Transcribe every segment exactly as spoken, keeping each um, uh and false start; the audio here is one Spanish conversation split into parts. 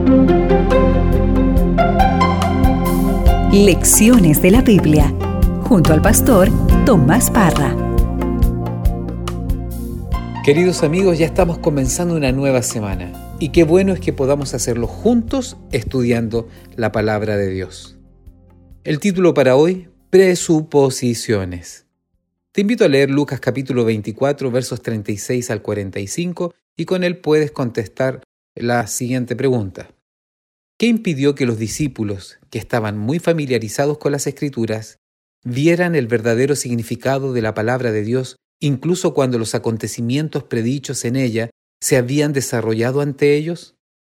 Lecciones de la Biblia, junto al pastor Tomás Parra. Queridos amigos, ya estamos comenzando una nueva semana y qué bueno es que podamos hacerlo juntos estudiando la palabra de Dios. El título para hoy, Presuposiciones. Te invito a leer Lucas capítulo veinticuatro, versos treinta y seis al cuarenta y cinco, y con él puedes contestar la siguiente pregunta. ¿Qué impidió que los discípulos, que estaban muy familiarizados con las Escrituras, vieran el verdadero significado de la palabra de Dios, incluso cuando los acontecimientos predichos en ella se habían desarrollado ante ellos?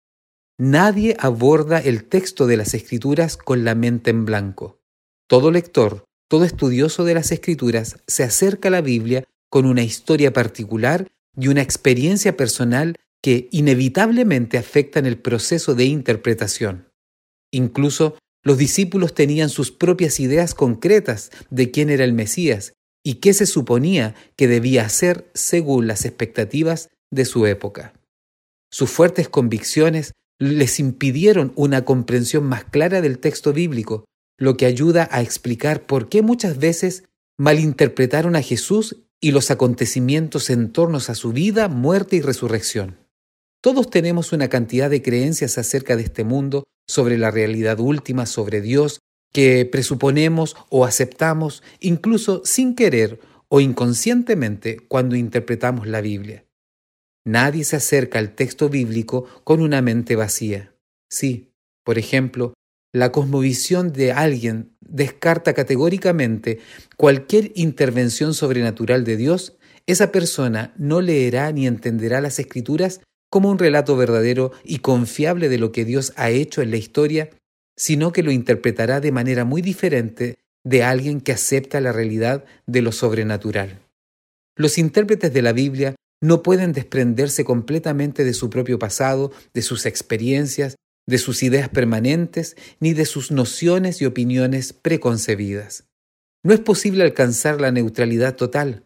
Nadie aborda el texto de las Escrituras con la mente en blanco. Todo lector, todo estudioso de las Escrituras se acerca a la Biblia con una historia particular y una experiencia personal que inevitablemente afectan el proceso de interpretación. Incluso los discípulos tenían sus propias ideas concretas de quién era el Mesías y qué se suponía que debía hacer según las expectativas de su época. Sus fuertes convicciones les impidieron una comprensión más clara del texto bíblico, lo que ayuda a explicar por qué muchas veces malinterpretaron a Jesús y los acontecimientos en torno a su vida, muerte y resurrección. Todos tenemos una cantidad de creencias acerca de este mundo, sobre la realidad última, sobre Dios, que presuponemos o aceptamos, incluso sin querer o inconscientemente cuando interpretamos la Biblia. Nadie se acerca al texto bíblico con una mente vacía. Sí, por ejemplo, la cosmovisión de alguien descarta categóricamente cualquier intervención sobrenatural de Dios. Esa persona no leerá ni entenderá las Escrituras como un relato verdadero y confiable de lo que Dios ha hecho en la historia, sino que lo interpretará de manera muy diferente de alguien que acepta la realidad de lo sobrenatural. Los intérpretes de la Biblia no pueden desprenderse completamente de su propio pasado, de sus experiencias, de sus ideas permanentes, ni de sus nociones y opiniones preconcebidas. No es posible alcanzar la neutralidad total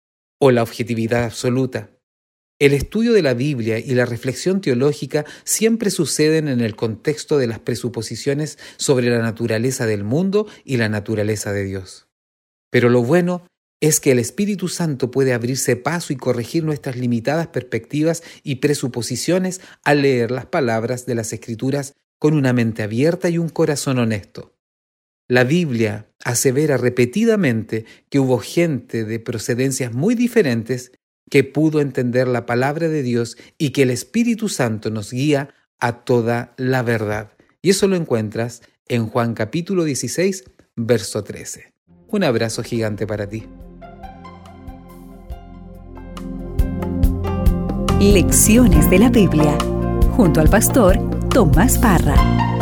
o la objetividad absoluta. El estudio de la Biblia y la reflexión teológica siempre suceden en el contexto de las presuposiciones sobre la naturaleza del mundo y la naturaleza de Dios. Pero lo bueno es que el Espíritu Santo puede abrirse paso y corregir nuestras limitadas perspectivas y presuposiciones al leer las palabras de las Escrituras con una mente abierta y un corazón honesto. La Biblia asevera repetidamente que hubo gente de procedencias muy diferentes que pudo entender la palabra de Dios y que el Espíritu Santo nos guía a toda la verdad. Y eso lo encuentras en Juan capítulo dieciséis, verso trece. Un abrazo gigante para ti. Lecciones de la Biblia, junto al pastor Tomás Parra.